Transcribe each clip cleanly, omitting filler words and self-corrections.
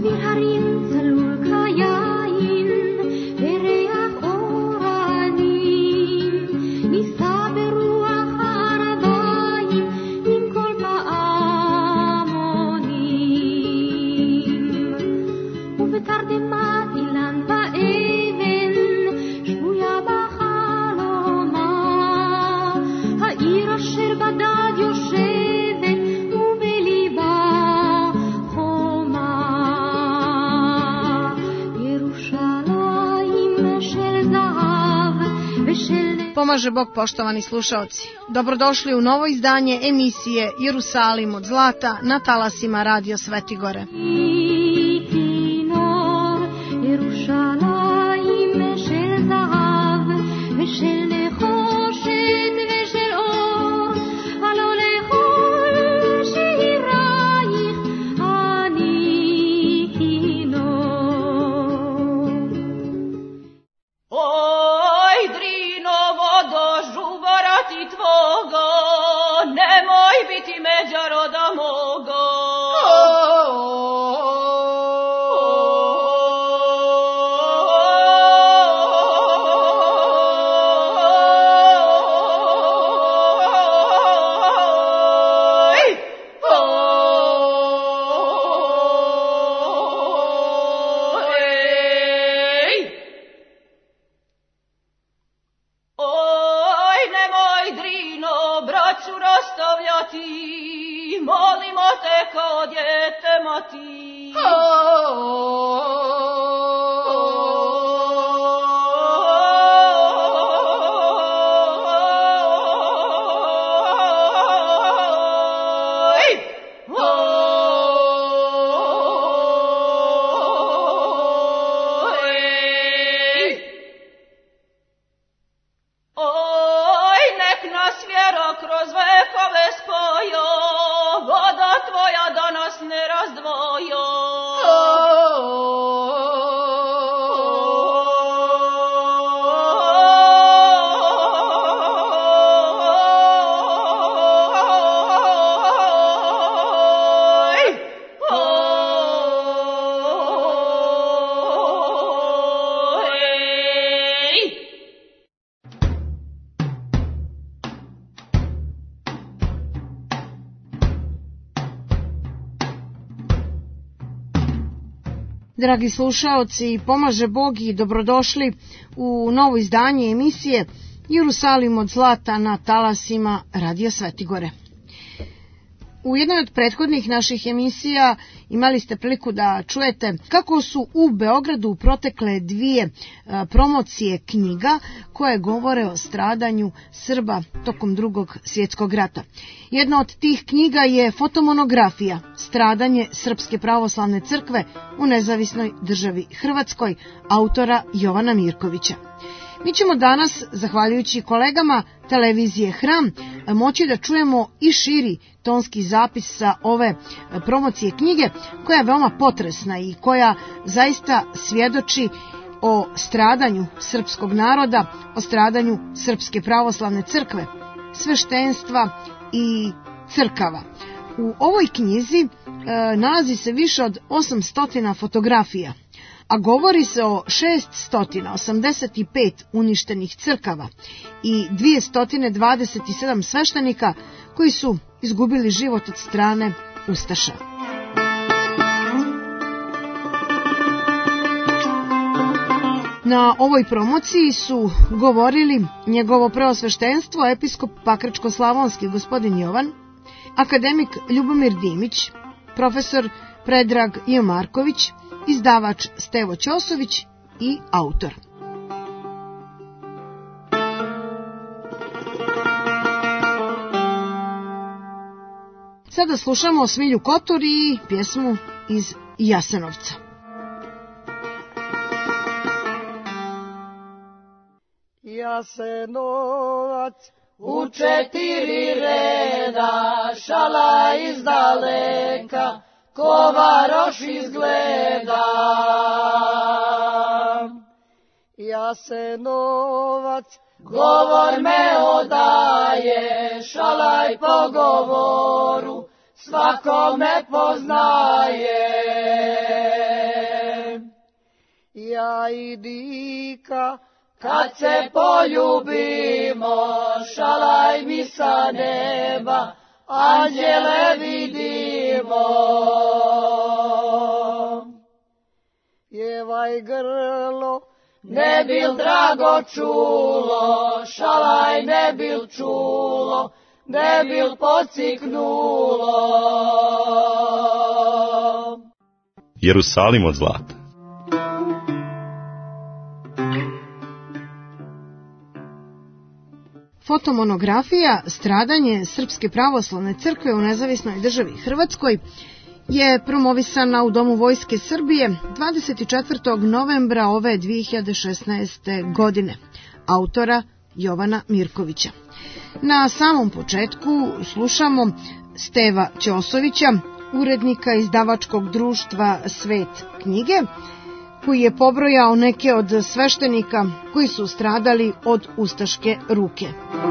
Pomaže Bog, poštovani slušaoci. Dobrodošli u novo izdanje emisije Jerusalim od zlata na talasima Radio Svetigore. Dragi slušaoci, pomaže Bog i dobrodošli u novo izdanje emisije Jerusalim od zlata na talasima Radio Svetigore. U jednoj od prethodnih naših emisija imali ste priliku da čujete kako su u Beogradu protekle dvije promocije knjiga koje govore o stradanju Srba tokom Drugog svjetskog rata. Jedna od tih knjiga je fotomonografija Stradanje Srpske pravoslavne crkve u nezavisnoj državi Hrvatskoj, autora Jovana Mirkovića. Mi ćemo danas, zahvaljujući kolegama televizije Hram, moći da čujemo i širi tonski zapis sa ove promocije knjige, koja je veoma potresna i koja zaista svjedoči o stradanju srpskog naroda, o stradanju Srpske pravoslavne crkve, sveštenstva i crkava. U ovoj knjizi nalazi se više od 800 fotografija, a govori se o 685 uništenih crkava i 227 sveštenika koji su izgubili život od strane ustaša. Na ovoj promociji su govorili njegovo preosveštenstvo, episkop Pakračko-slavonski gospodin Jovan, akademik Ljubomir Dimić, profesor Predrag Jomarković, izdavač Stevo Ćosović i autor. Sada slušamo Smilju Kotor i pjesmu iz Jasenovca. Jasenovac u 4 reda, šala iz daleka, ko varoš izgleda. Jasenovac govor me odaje, šalaj po govoru svako me poznaje. jaja i dika, kad se poljubimo, šalaj mi sa neba, anđele vidimo. Jevaj grlo, ne bil drago čulo, šalaj ne bil čulo, ne bil pociknulo. Jerusalim od zlata. Fotomonografija Stradanje Srpske pravoslavne crkve u nezavisnoj državi Hrvatskoj je promovisana u Domu Vojske Srbije 24. novembra ove 2016. godine, autora Jovana Mirkovića. Na samom početku slušamo Steva Ćosovića, urednika izdavačkog društva Svet knjige, koji je pobrojao neke od sveštenika koji su stradali od ustaške ruke.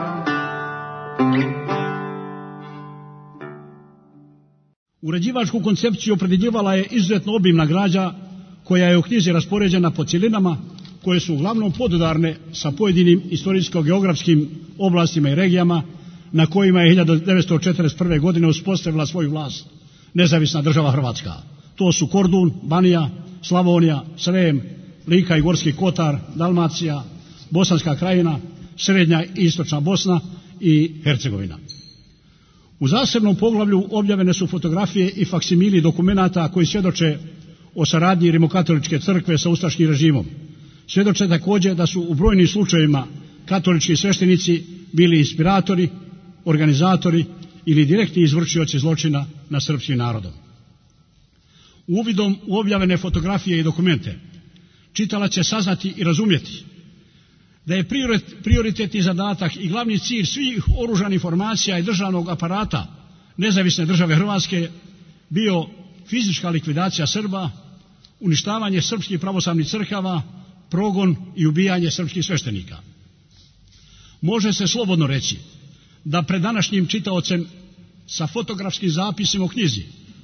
Uređivačku koncepciju opredjeljivala je izuzetno obimna građa koja je u knjizi raspoređena po cjelinama koje su uglavnom podudarne sa pojedinim istorijsko-geografskim oblastima i regijama na kojima je 1941. godine uspostavila svoju vlast nezavisna država Hrvatska. To su Kordun, Banija, Slavonija, Srem, Lika i Gorski Kotar, Dalmacija, Bosanska krajina, Srednja i Istočna Bosna i Hercegovina. U zasebnom poglavlju objavljene su fotografije i faksimili dokumenata koji svjedoče o saradnji Rimokatoličke crkve sa ustaškim režimom. Svjedoče također da su u brojnim slučajevima katolički sveštenici bili inspiratori, organizatori ili direktni izvršioci zločina nad srpskim narodom. Uvidom u objavljene fotografije i dokumente čitalac će saznati i razumjeti da je prioritetni zadatak i glavni cilj svih oružanih formacija i državnog aparata nezavisne države Hrvatske bio fizička likvidacija Srba, uništavanje srpskih pravoslavnih crkava, progon i ubijanje srpskih sveštenika. Može se slobodno reći da pred današnjim čitaocem sa fotografskim zapisima u knjizi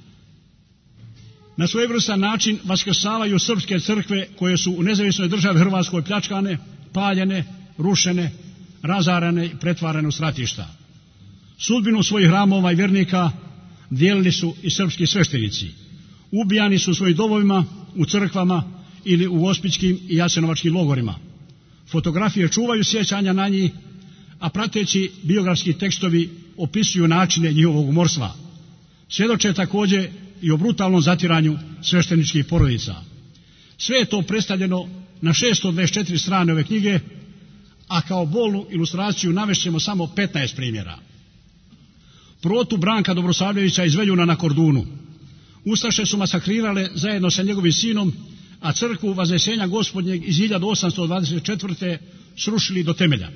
na svojevrstan način vaskrsavaju srpske crkve koje su u nezavisnoj državi Hrvatskoj pljačkane, paljene, rušene, razarane i pretvarane u stratišta. Sudbinu svojih hramova i vjernika dijelili su i srpski sveštenici. Ubijani su u svojim domovima, u crkvama ili u gospićkim i jasenovačkim logorima. Fotografije čuvaju sjećanja na njih, a prateći biografski tekstovi opisuju načine njihovog umorstva. Svjedoče također i o brutalnom zatiranju svešteničkih porodica. Sve je to predstavljeno na 624 strane ove knjige, a kao bolnu ilustraciju navešćemo samo 15 primjera. Protu Branka Dobrosavljevića iz Veljuna na Kordunu. Ustaše su masakrirale zajedno sa njegovim sinom, a crkvu Vaznesenja Gospodnjeg iz 1824. srušili do temelja.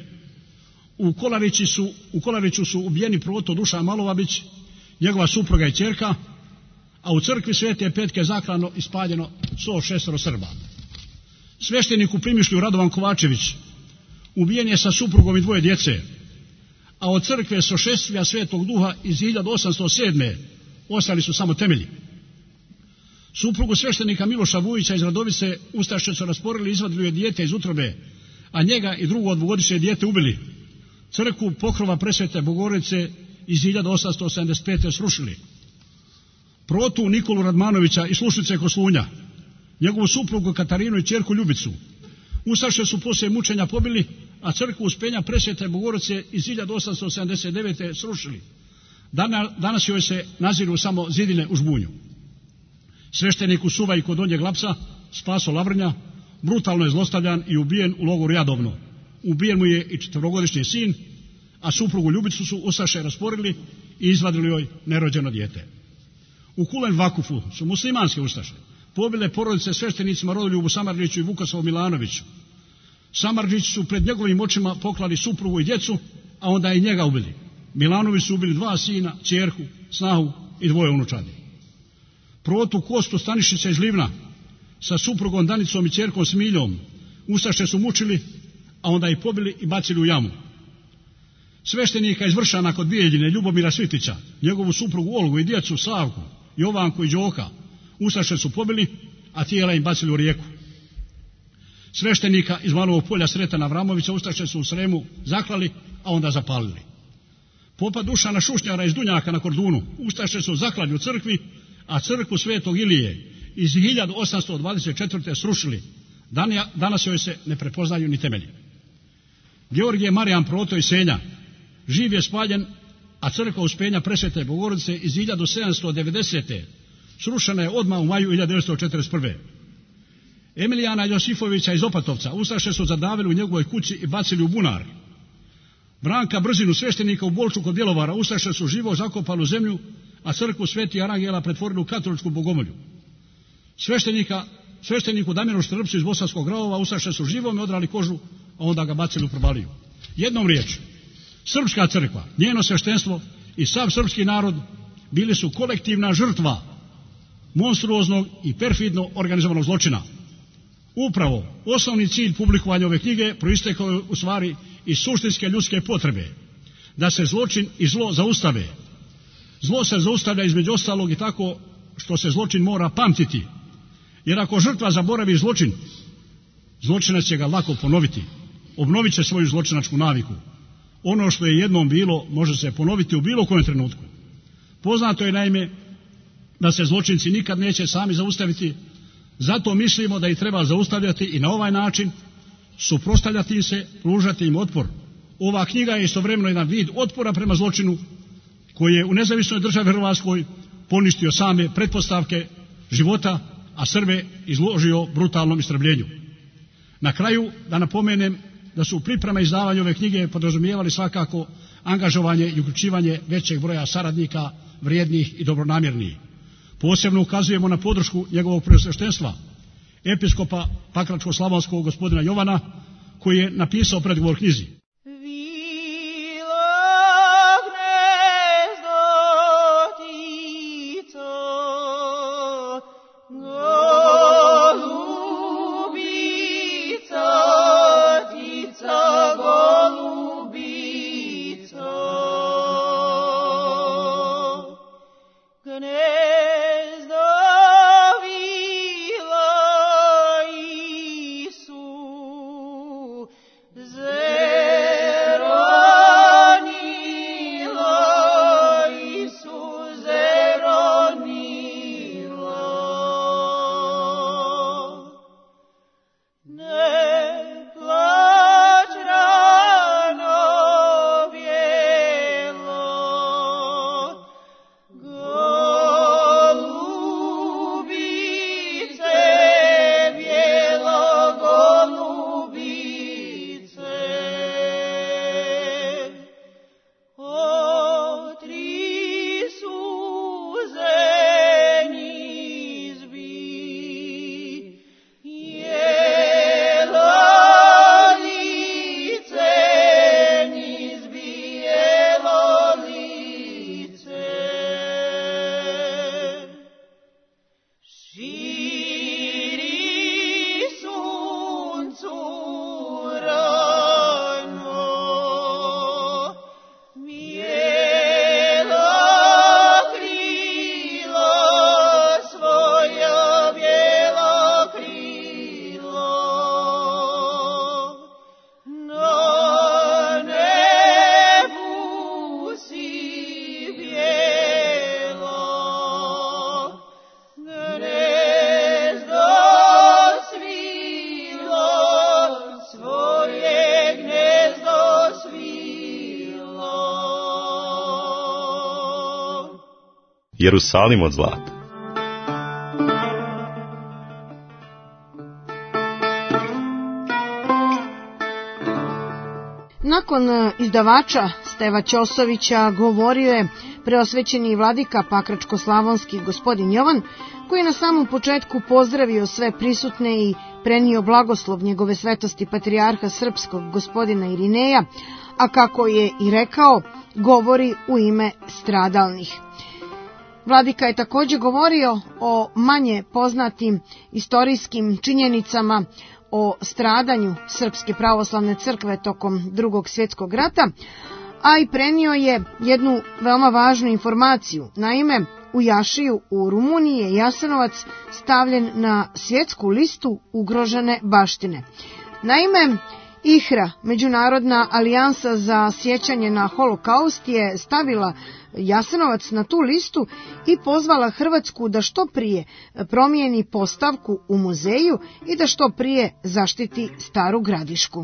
U Kolariću su ubijeni Proto Dušan Malovabić, njegova supruga i ćerka, a u crkvi Svete Petke zaklano i spaljeno 106 Srba. Sveštenik u Primišlju Radovan Kovačević ubijen je sa suprugom i 2 djece, a od crkve Sošestvija Svetog Duha iz 1807. ostali su samo temelji. Suprugu sveštenika Miloša Vujića iz Radovice ustaše su rasporili i izvadili joj dijete iz utrobe, a njega i drugo 2-godišnje dijete ubili. Crkvu Pokrova Presvete Bogorodice iz 1875. srušili. Protu Nikolu Radmanovića iz Slušnice Koslunja, njegovu suprugu Katarinu i ćerku Ljubicu ustaše su poslije mučenja pobili, a crkvu Uspenja Presvete Bogorodice iz 1879. srušili. Danas joj se naziru samo zidine u žbunju. Sveštenik u Suvaji kod Donjeg Lapca, Spaso Lavrnja, brutalno je zlostavljan i ubijen u logoru Jadovno. Ubijen mu je i 4-godišnji sin, a suprugu Ljubicu su ustaše rasporili i izvadili joj nerođeno dijete. U Kulen Vakufu su muslimanske ustaše pobile porodice sveštenicima Rodoljubu Samardžiću i Vukoslavu Milanoviću. Samardžići su pred njegovim očima poklali suprugu i djecu, a onda i njega ubili. Milanović su ubili 2 sina, ćerku, snahu i 2 unučadi. Protu Kostu Stanišića iz Livna sa suprugom Danicom i ćerkom Smiljom ustaše su mučili, a onda ih pobili i bacili u jamu. Sveštenika iz Vršana kod Bijeljine Ljubomira Svitića, njegovu suprugu Olgu i djecu Slavku, Jovanku i Đoka ustaše su pobili, a tijela im bacili u rijeku. Sveštenika iz Malovog polja Sretana Avramovića ustaše su u Sremu zaklali, a onda zapalili. Popa Dušana Šušnjara iz Dunjaka na Kordunu ustaše su zaklali u crkvi, a crkvu Svetog Ilije iz 1824. srušili. Danas joj se ne prepoznaju ni temelji. Georgije Marijan Proto iz Senja živ je spaljen, a crkva Uspenja Presvete Bogorodice iz 1790. srušena je odmah u maju 1941. Emilijana Josifovića iz Opatovca ustaše su zadavili u njegovoj kući i bacili u bunar. Branka Brzinu, sveštenika u Bolču kod Bjelovara, ustaše su živo zakopali u zemlju, a crkvu Sveti Arangela pretvorili u katoličku bogomolju. Svešteniku Damiru Štrbcu iz Bosanskog Gravova ustaše su živome odrali kožu, a onda ga bacili u probaliju. Jednom riječju, srpska crkva, njeno sveštenstvo i sav srpski narod bili su kolektivna žrtva monstruoznog i perfidno organizovanog zločina. Upravo osnovni cilj publikovanja ove knjige proistekao je u stvari iz suštinske ljudske potrebe da se zločin i zlo zaustave. Zlo se zaustavlja između ostalog i tako što se zločin mora pamtiti, jer ako žrtva zaboravi zločin, zločinac će ga lako ponoviti, obnovit će svoju zločinačku naviku. Ono što je jednom bilo može se ponoviti u bilo kojem trenutku. Poznato je naime da se zločinci nikad neće sami zaustaviti, zato mislimo da ih treba zaustavljati i na ovaj način suprotstavljati im se, pružati im otpor. Ova knjiga je istovremeno jedan vid otpora prema zločinu koji je u nezavisnoj državi Hrvatskoj poništio same pretpostavke života, a Srbe izložio brutalnom istrebljenju. Na kraju da napomenem da su priprema izdavanja ove knjige podrazumijevali svakako angažovanje i uključivanje većeg broja saradnika, vrijednih i dobronamjernih. Posebno ukazujemo na podršku njegovog preosveštenstva, episkopa Pakračko-slavonskog gospodina Jovana, koji je napisao predgovor knjizi. Jerusalim od zlata. Nakon izdavača Steva Ćosovića govorio je preosvećeni vladika Pakračko-slavonski gospodin Jovan, koji je na samom početku pozdravio sve prisutne i prenio blagoslov njegove svetosti patrijarha srpskog gospodina Irineja, a kako je i rekao, govori u ime stradalnih. Vladika je također govorio o manje poznatim istorijskim činjenicama o stradanju Srpske pravoslavne crkve tokom Drugog svjetskog rata, a i prenio je jednu veoma važnu informaciju. Naime, U Jašiju u Rumuniji je Jasenovac stavljen na svjetsku listu ugrožene baštine. Naime, IHRA, Međunarodna alijansa za sjećanje na holokaust, je stavila Jasenovac na tu listu i pozvala Hrvatsku da što prije promijeni postavku u muzeju i da što prije zaštiti Staru Gradišku.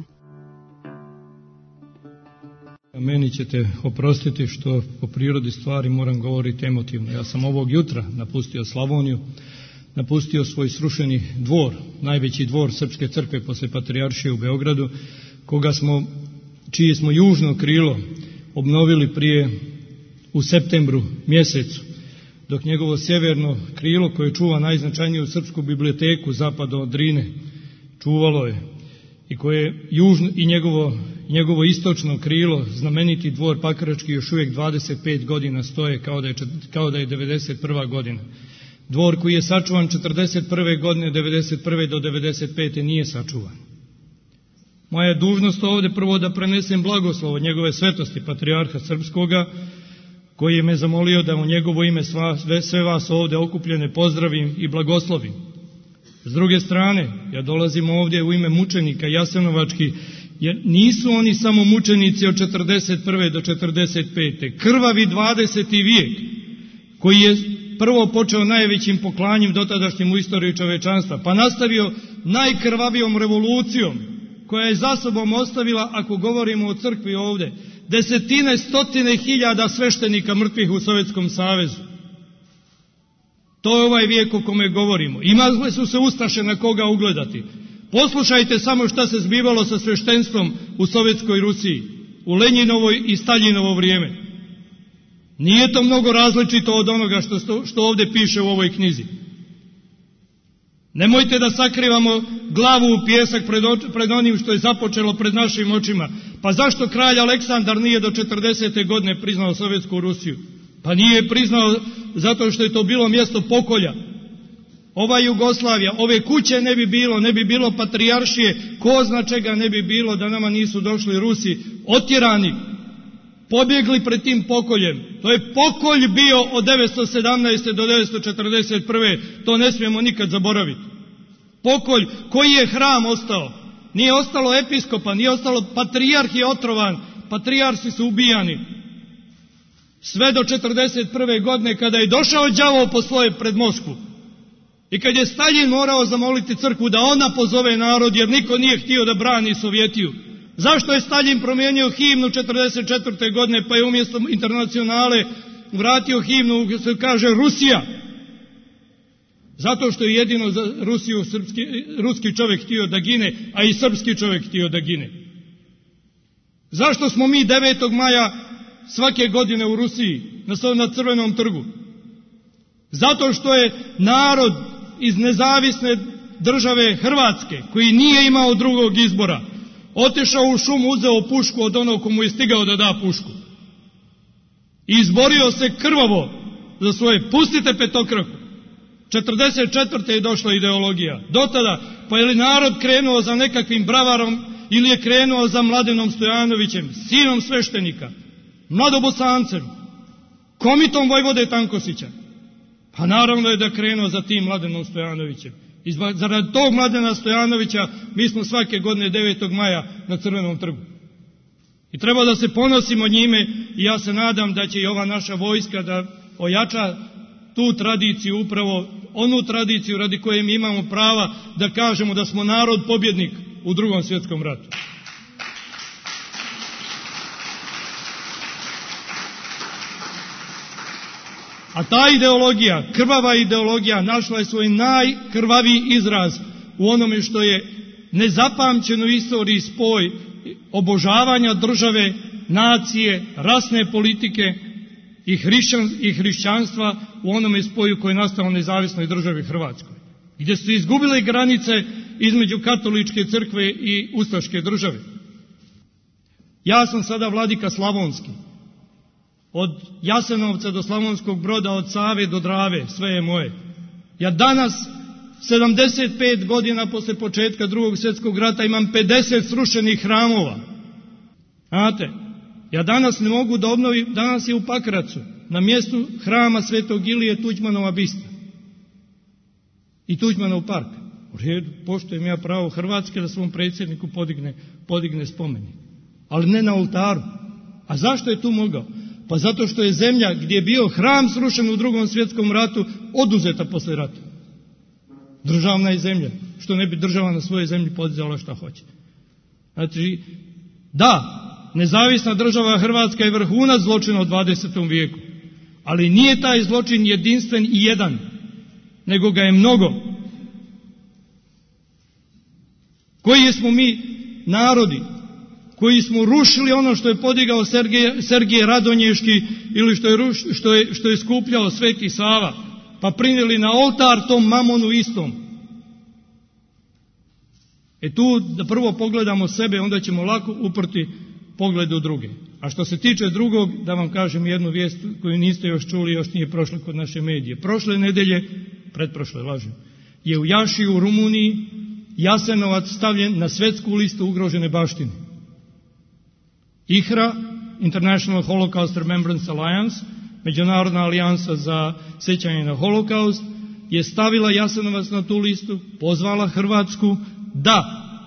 Meni ćete oprostiti što po prirodi stvari moram govoriti emotivno. Ja sam ovog jutra napustio Slavoniju, napustio svoj srušeni dvor, najveći dvor Srpske crkve poslije Patrijaršije u Beogradu, čije smo južno krilo obnovili u septembru mjesecu, dok njegovo sjeverno krilo koje čuva najznačajniju srpsku biblioteku zapadno od Drine čuvalo je i koje i njegovo istočno krilo, znameniti dvor Pakrački, još uvijek 25 godina stoje kao da je 91. godina. Dvor koji je sačuvan 41. godine, 91. do 95. nije sačuvan. Moja je dužnost ovdje prvo da prenesem blagoslovo njegove svetosti, patrijarha srpskoga, koji je me zamolio da u njegovo ime sve vas ovdje okupljene pozdravim i blagoslovim. S druge strane, ja dolazim ovdje u ime mučenika jasenovačkih, jer nisu oni samo mučenici od 41. do 45. Krvavi 20. vijek, koji je prvo počeo najvećim poklanjem dotadašnjim u istoriji čovečanstva, pa nastavio najkrvavijom revolucijom, koja je za sobom ostavila, ako govorimo o crkvi ovdje, desetine, stotine hiljada sveštenika mrtvih u Sovjetskom savezu. To je ovaj vijek o kome govorimo. Imali su se ustaše na koga ugledati. Poslušajte samo šta se zbivalo sa sveštenstvom u Sovjetskoj Rusiji, u Lenjinovo i Staljinovo vrijeme. Nije to mnogo različito od onoga što ovdje piše u ovoj knjizi. Nemojte da sakrivamo glavu u pijesak pred onim što je započelo pred našim očima. Pa zašto kralj Aleksandar nije do 40. godine priznao Sovjetsku Rusiju? Pa nije priznao zato što je to bilo mjesto pokolja. Ova Jugoslavija, ove kuće ne bi bilo patrijaršije, ko zna čega ne bi bilo da nama nisu došli Rusi, otjerani, pobjegli pred tim pokoljem. To je pokolj bio od 917. do 941. To ne smijemo nikad zaboraviti. Pokolj, koji je hram ostao? Nije ostalo episkopa, nije ostalo, patrijarh je otrovan, patrijarsi su ubijani. Sve do 41. godine kada je došao đavo po svoje pred Moskvu. I kad je Staljin morao zamoliti crkvu da ona pozove narod, jer niko nije htio da brani Sovjetiju. Zašto je Staljin promijenio himnu 44. godine, pa je umjesto internacionale vratio himnu gdje se kaže Rusija? Zato što je jedino za Rusiju ruski čovjek htio da gine, a i srpski čovjek htio da gine. Zašto smo mi 9. maja svake godine u Rusiji na Crvenom trgu? Zato što je narod iz nezavisne države Hrvatske, koji nije imao drugog izbora, otišao u šumu, uzeo pušku od onog komu je stigao da da pušku. I izborio se krvavo za svoje. Pustite petokraku. 44. je došla ideologija. Do tada, pa je li narod krenuo za nekakvim bravarom ili je krenuo za Mladenom Stojanovićem, sinom sveštenika, Mladobosancem, komitom Vojvode Tankosića? Pa naravno je da krenuo za tim Mladenom Stojanovićem. I zaradi tog Mladena Stojanovića mi smo svake godine 9. maja na Crvenom trgu. I treba da se ponosimo njime i ja se nadam da će i ova naša vojska da ojača tu tradiciju, upravo onu tradiciju radi koje mi imamo prava da kažemo da smo narod pobjednik u Drugom svjetskom ratu. A ta ideologija, krvava ideologija, našla je svoj najkrvaviji izraz u onome što je nezapamćeno u istoriji spoj obožavanja države, nacije, rasne politike i hrišćanstva u onome spoju koji je nastao u nezavisnoj državi Hrvatskoj, gdje su izgubile granice između katoličke crkve i ustaške države. Ja sam sada vladika Slavonski. Od Jasenovca do Slavonskog Broda, od Save do Drave, sve je moje. Ja danas, 75 godina posle početka Drugog svjetskog rata, imam 50 srušenih hramova. Znate, ja danas ne mogu da obnovim, danas je u Pakracu, na mjestu hrama Svetog Ilije Tuđmanova bista i Tuđmanov park. U redu, poštujem ja pravo Hrvatske da svom predsjedniku podigne spomenik. Ali ne na oltaru. A zašto je tu mogao? Pa zato što je zemlja gdje je bio hram srušen u Drugom svjetskom ratu oduzeta posle rata. Državna je zemlja. Što ne bi država na svojoj zemlji podizala šta hoće. Znači, da, nezavisna država Hrvatska je vrhunac zločina u 20. vijeku. Ali nije taj zločin jedinstven i jedan, nego ga je mnogo. Koji smo mi narodi koji smo rušili ono što je podigao Sergije Radonješki ili što je skupljao Sveti Sava, pa prinijeli na oltar tom mamonu istom. Tu da prvo pogledamo sebe, onda ćemo lako uprti pogled u druge. A što se tiče drugog, da vam kažem jednu vijest koju niste još čuli, još nije prošla kod naše medije. Prošle nedelje, pretprošle, lažem, je u Jaši u Rumuniji Jasenovac stavljen na svetsku listu ugrožene baštine. IHRA, International Holocaust Remembrance Alliance, Međunarodna alijansa za sjećanje na holokaust, je stavila Jasenovac na tu listu, pozvala Hrvatsku da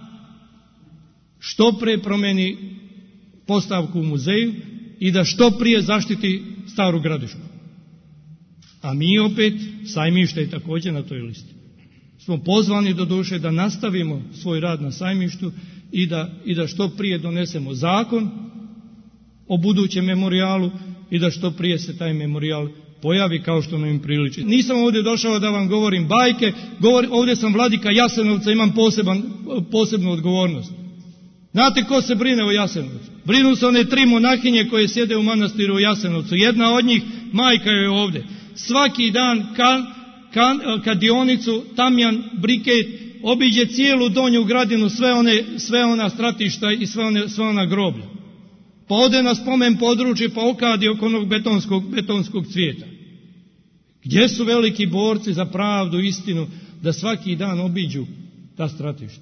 što pre promeni postavku u muzeju i da što prije zaštiti Staru Gradišku. A mi opet, Sajmište je također na toj listi, smo pozvani do duše da nastavimo svoj rad na Sajmištu i da što prije donesemo zakon o budućem memorijalu i da što prije se taj memorijal pojavi kao što nam im priliči. Nisam ovdje došao da vam govorim bajke, ovdje sam vladika Jasenovca, imam posebnu odgovornost. Znate ko se brine o Jasenovcu? Brinu se one 3 monahinje koje sjede u manastiru u Jasenovcu. Jedna od njih, majka je ovdje. Svaki dan kadionicu, tamjan, briket, obiđe cijelu Donju Gradinu, sve ona stratišta i sve ona groblja. Pa ode na spomen područje, pa okadi oko onog betonskog cvijeta. Gdje su veliki borci za pravdu, istinu, da svaki dan obiđu ta stratišta?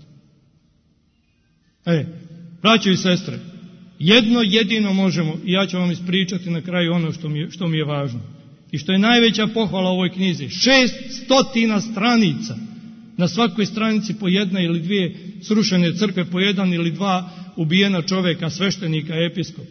Braćo i sestre, jedno jedino možemo, i ja ću vam ispričati na kraju ono što mi je važno. I što je najveća pohvala ovoj knjizi. 600 stranica. Na svakoj stranici po 1 ili 2 srušene crkve, po 1 ili 2 ubijena čovjeka, sveštenika, episkopa.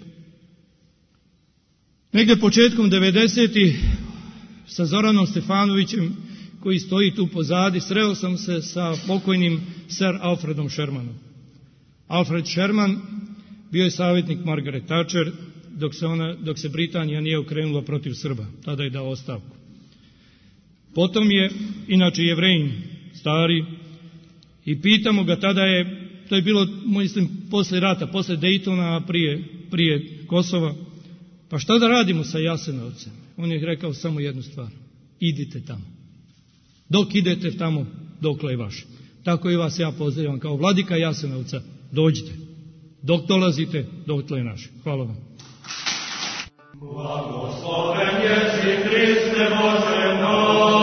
Negdje početkom 90-ih sa Zoranom Stefanovićem, koji stoji tu pozadi, sreo sam se sa pokojnim Sir Alfredom Shermanom. Alfred Sherman bio je savjetnik Margaret Thatcher dok se Britanija nije okrenula protiv Srba. Tada je dao ostavku. Potom je, inače Jevrejin, stari, i pitamo ga, to je bilo, mislim, poslije rata, poslije Daytona, prije Kosova, pa šta da radimo sa Jasenovcem? On je rekao samo jednu stvar: idite tamo. Dok idete tamo, dokle je vaše. Tako i vas ja pozivam kao vladika Jasenovca, dođite. Dok dolazite, dokle je naše. Hvala vam. Blagosloven jesi Hriste Bože naš.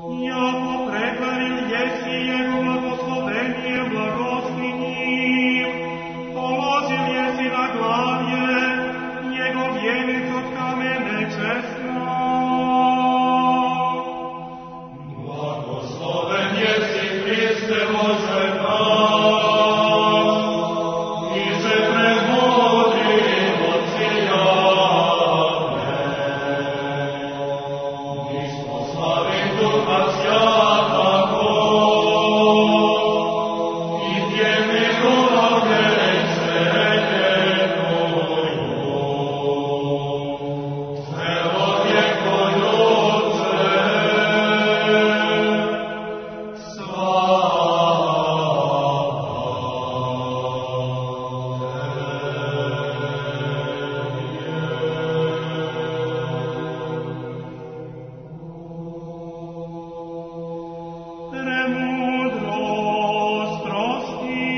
Jako pregledil jesi jego blagoslovenije blagoslivim, polozil jesi na glavlje, njegov vjenic od kamene česna. Blagosloven jesi Hriste Bože naš, i že premudril od ciljane. Nismo slavi Duha Sjatako, i tjemi uloge sredenuju. Celo vjeko ljudce, premudrost prosti,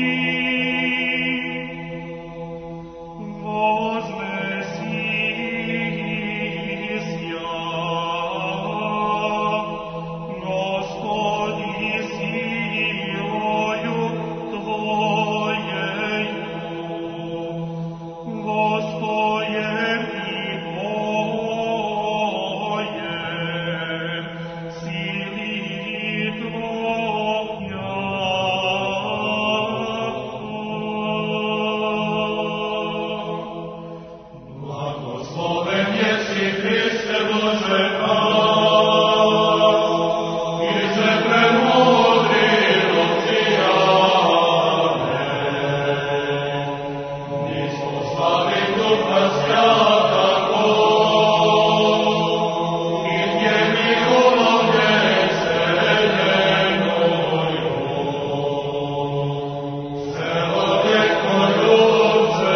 voznesi sja, Gospodi siloju Tvojeju, Gospodjem i Bojem, sili Tvoja. Blagosloven jesi Hriste Bože naš, i že premudril od ciljane. Nismo slavi Duha Sjatako, i tjemi uloge sredenuju. Celo vjeko ljudce,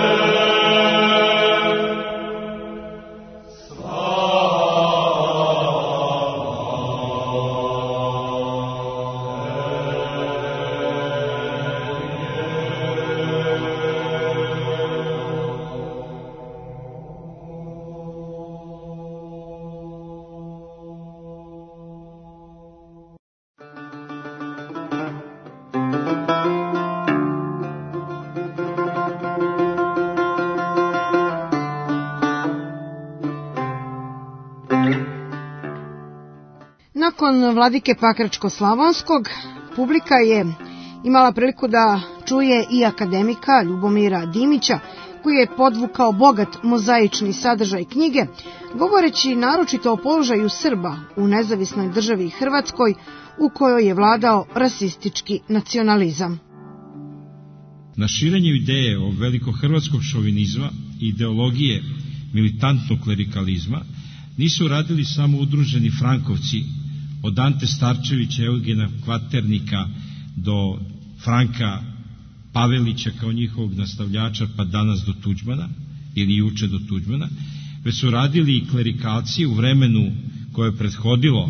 Nakon vladike Pakračko-Slavonskog, publika je imala priliku da čuje i akademika Ljubomira Dimića, koji je podvukao bogat mozaični sadržaj knjige, govoreći naročito o položaju Srba u nezavisnoj državi Hrvatskoj, u kojoj je vladao rasistički nacionalizam. Na širenju ideje o velikohrvatskog šovinizma i ideologije militantnog klerikalizma nisu radili samo udruženi Frankovci, od Ante Starčevića, Eugena Kvaternika do Franka Pavelića kao njihovog nastavljača, pa danas do Tuđmana, ili juče do Tuđmana, već su radili i klerikalci u vremenu koje je prethodilo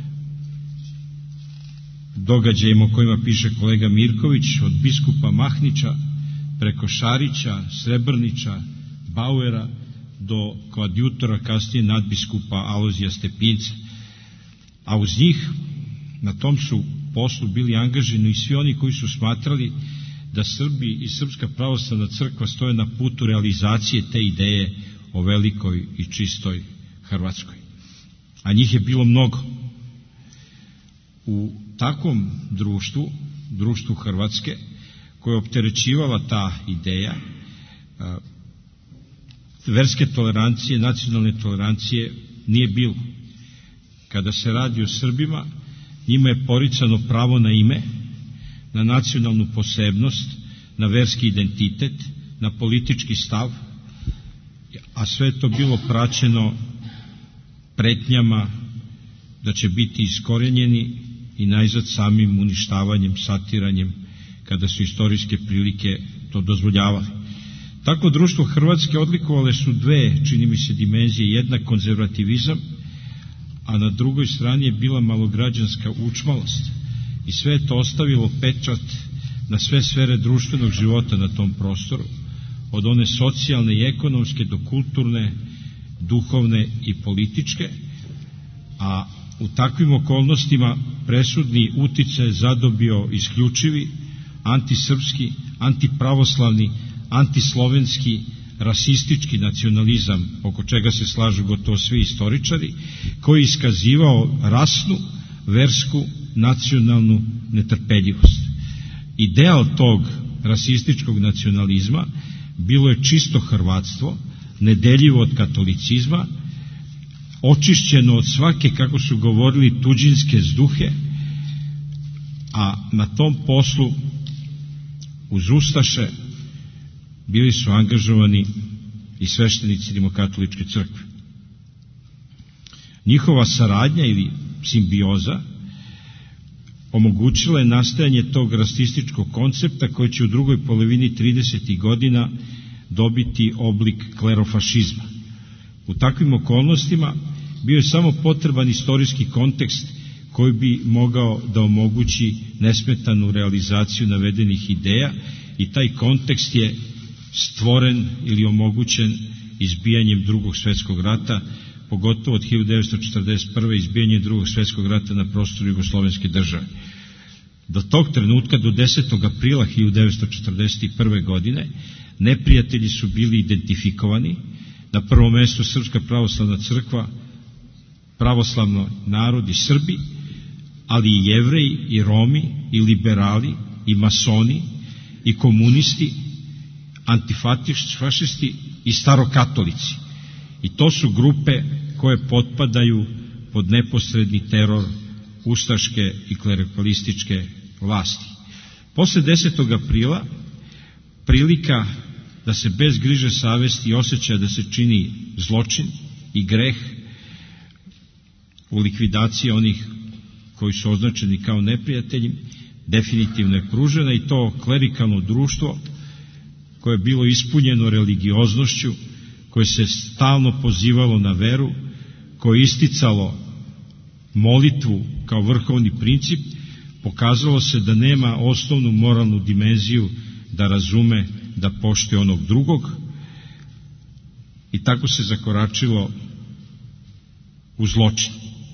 događajima o kojima piše kolega Mirković, od biskupa Mahnića preko Šarića, Srebrnića, Bauera do koadjutora, kasnije nadbiskupa Alojzija Stepinca. A uz njih na tom su poslu bili angaženi i svi oni koji su smatrali da Srbi i Srpska pravoslavna crkva stoje na putu realizacije te ideje o velikoj i čistoj Hrvatskoj. A njih je bilo mnogo. U takvom društvu, društvu Hrvatske, koje je opterećivala ta ideja, verske tolerancije, nacionalne tolerancije nije bilo. Kada se radi o Srbima, njima je poricano pravo na ime, na nacionalnu posebnost, na verski identitet, na politički stav, a sve to bilo praćeno pretnjama da će biti iskorenjeni i najzad samim uništavanjem, satiranjem, kada su istorijske prilike to dozvoljavali. Tako društvo Hrvatske odlikovale su dve, čini mi se, dimenzije. Jedna konzervativizam, a na drugoj strani je bila malograđanska učmalost. I sve je to ostavilo pečat na sve sfere društvenog života na tom prostoru, od one socijalne i ekonomske do kulturne, duhovne i političke, a u takvim okolnostima presudni uticaj zadobio isključivi, antisrpski, antipravoslavni, antislovenski, rasistički nacionalizam, oko čega se slažu gotovo svi istoričari, koji je iskazivao rasnu, versku, nacionalnu netrpeljivost. Ideal tog rasističkog nacionalizma bilo je čisto hrvatstvo, nedeljivo od katolicizma, očišćeno od svake, kako su govorili, tuđinske zduhe, a na tom poslu uz ustaše bili su angažovani i sveštenici rimokatoličke crkve. Njihova saradnja ili simbioza omogućila je nastajanje tog rasističkog koncepta koji će u drugoj polovini 30. godina dobiti oblik klerofašizma. U takvim okolnostima bio je samo potreban istorijski kontekst koji bi mogao da omogući nesmetanu realizaciju navedenih ideja i taj kontekst je stvoren ili omogućen izbijanjem Drugog svjetskog rata, pogotovo od 1941. izbijanje Drugog svjetskog rata na prostoru Jugoslovenske države. Do tog trenutka, do 10. aprila 1941. godine, neprijatelji su bili identifikovani, na prvom mestu Srpska pravoslavna crkva, pravoslavno narod i Srbi, ali i Jevreji, i Romi, i liberali, i masoni, i komunisti, antifašisti i starokatolici. I to su grupe koje potpadaju pod neposredni teror ustaške i klerikalističke vlasti. Posle 10. aprila prilika da se bez griže savesti i osjećaja da se čini zločin i greh u likvidaciji onih koji su označeni kao neprijatelji definitivno je pružena, i to klerikalno društvo koje je bilo ispunjeno religioznošću, koje se stalno pozivalo na veru, koje je isticalo molitvu kao vrhovni princip, pokazalo se da nema osnovnu moralnu dimenziju da razume, da poštuje onog drugog, i tako se zakoračilo u zločin.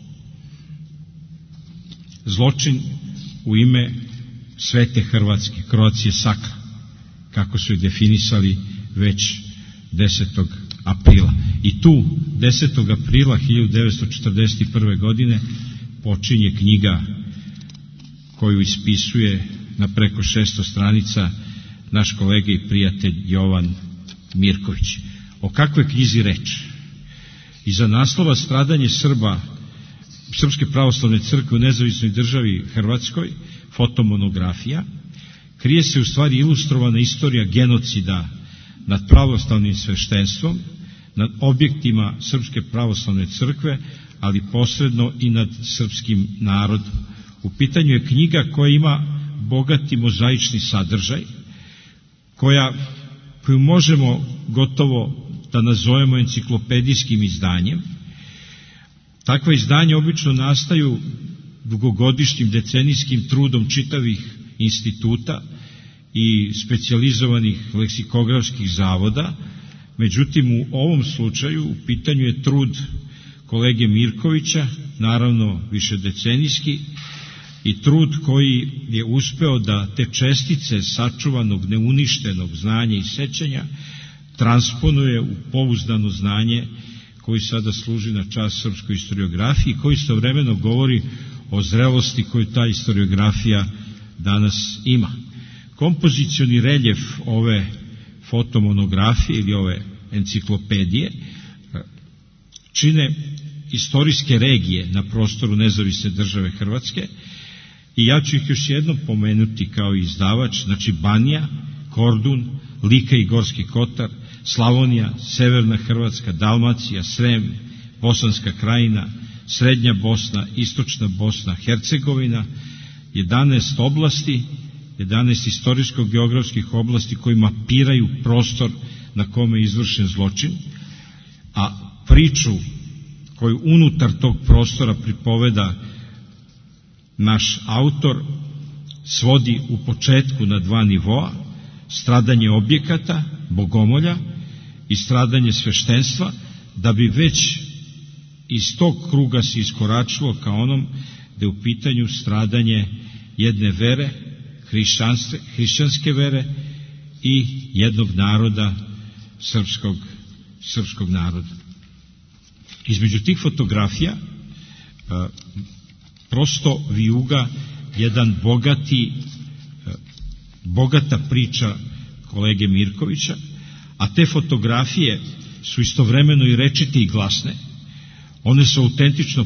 Zločin u ime svete Hrvatske, Croatia Sacra, kako su je definisali već 10. aprila. I tu 10. aprila 1941. godine počinje knjiga koju ispisuje na preko 600 stranica naš kolega i prijatelj Jovan Mirković. O kakvoj knjizi reč? Iza naslova Stradanje Srba Srpske pravoslavne crkve u nezavisnoj državi Hrvatskoj, fotomonografija, krije se u stvari ilustrovana istorija genocida nad pravoslavnim sveštenstvom, nad objektima Srpske pravoslavne crkve, ali posredno i nad srpskim narodom. U pitanju je knjiga koja ima bogati mozaični sadržaj, koju možemo gotovo da nazovemo enciklopedijskim izdanjem. Takva izdanja obično nastaju dugogodišnjim decenijskim trudom čitavih instituta i specijalizovanih leksikografskih zavoda, međutim u ovom slučaju u pitanju je trud kolege Mirkovića, naravno višedecenijski, i trud koji je uspeo da te čestice sačuvanog, neuništenog znanja i sećanja transponuje u pouzdano znanje koji sada služi na čast srpskoj historiografiji, koji istovremeno govori o zrelosti koju ta historiografija danas ima. Kompozicioni reljef ove fotomonografije ili ove enciklopedije čine istorijske regije na prostoru nezavisne države Hrvatske, i ja ću ih još jednom pomenuti kao izdavač, znači Banija, Kordun, Lika i Gorski Kotar, Slavonija, Severna Hrvatska, Dalmacija, Srem, Bosanska krajina, Srednja Bosna, Istočna Bosna, Hercegovina, 11 oblasti, 11 istorijsko-geografskih oblasti koji mapiraju prostor na kome je izvršen zločin, a priču koju unutar tog prostora pripoveda naš autor svodi u početku na dva nivoa: stradanje objekata, bogomolja, i stradanje sveštenstva, da bi već iz tog kruga se iskoračilo ka onom da je u pitanju stradanje jedne vere, hrišćanske vere i jednog naroda, srpskog naroda. Između tih fotografija prosto vijuga jedan bogata priča kolege Mirkovića, a te fotografije su istovremeno i rečite i glasne. One su autentično